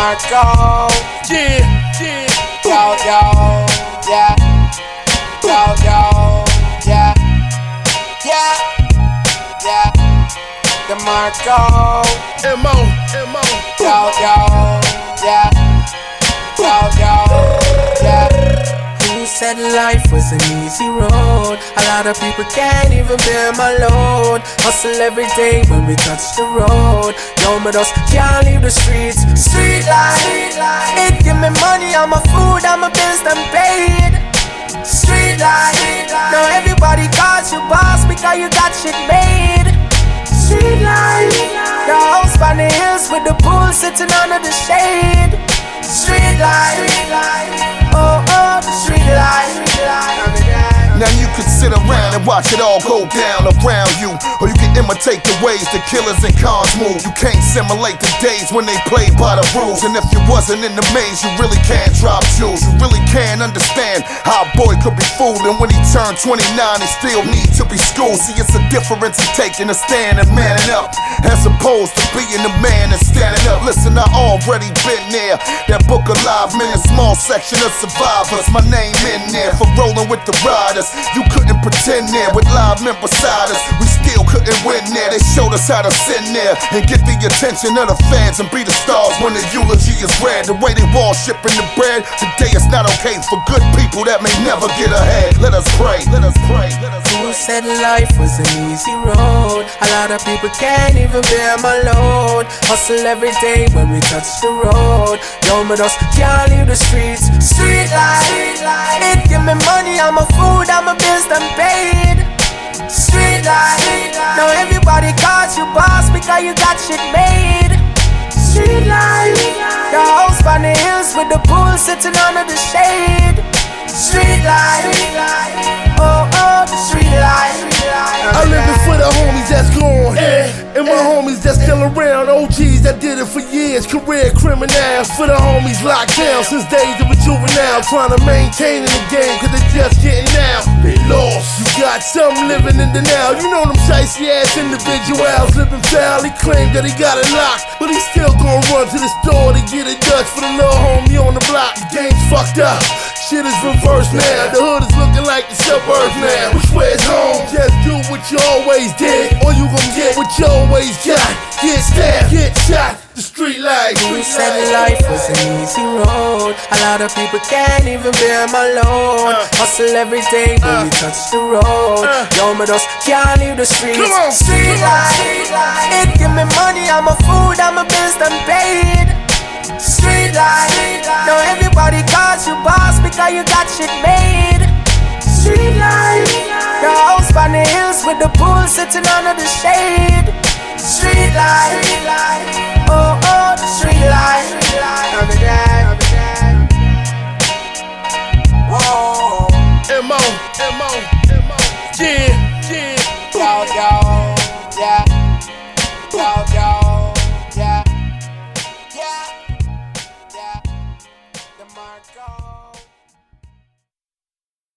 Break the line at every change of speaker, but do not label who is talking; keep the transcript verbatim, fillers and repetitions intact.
DeMarco.
Yeah, yeah.
Yo, yo, yeah. Yo, yo, yeah. Yeah, yeah. DeMarco.
M O, M O.
Yo, yo, yeah. Yo, yo, yeah. Who said life was an easy road? A lot of people can't even bear my load. Hustle every day when we touch the road. Yo, but us can't leave the streets. Street life, it give me money, I'm a food, I'm a bills done paid. Street life, now everybody calls you boss because you got shit made. Street life, the house by the hills with the pool sitting under the shade. Street life, oh oh, the street life.
Now you can sit around and watch it all go down around you, or you can imitate the ways the killers and cons move. You can't simulate the days when they played by the rules, and if you wasn't in the maze, you really can't drop jewels. You really can't understand how a boy could be fooled, and when he turned twenty-nine, he still need to be schooled. See, it's a difference in taking a stand and manning up, as opposed to being the man and standing up. Listen, I already been there. That book of live men, a small section of survivors. My name in there for rolling with the riders. You couldn't pretend there with live men beside us. We still couldn't win there. They showed us how to sit there and get the attention of the fans and be the stars when the eulogy is read. The way they wall shipping the bread, today it's not okay for good people that may never get ahead. Let us pray, let us pray. Let us pray.
Who said life was an easy road? A lot of people can't even bear my load. Hustle every day when we touch the road. Yo, but us can't leave the streets. Street life, it give me money, I'm a food, I'm a bills done paid. Street life, now everybody calls you boss because you got shit made. Street life, the house by the hills with the pool sitting under the shade. Street life, oh oh, the street life.
I live it for the homies that's gone, yeah. And my homies that's still around. O Gs that did it for years, career criminals. For the homies locked down since days of a juvenile, trying to maintain in the game cause they just getting out. They lost. You got some living in the now. You know them shicey ass individuals living foul. He claimed that he got it locked, but he still gonna run to the store to get a Dutch for the little homie on the block. The game's fucked up. Shit is reversed now. The hood is looking like the suburbs now. Which way is home? Just do what you always did, or you gon' get what you always got. Get stabbed, get shot, the street life.
Who said life was an easy road? A lot of people can't even bear my load. Hustle every day when we touch the road. Yo, but us can't leave the streets. Street life, it give me money, I'm a food, I'm a bills done paid. Street life, now everybody calls you boss because you got shit made. Street life, the house by the hills with the pool sitting under the shade. Street life.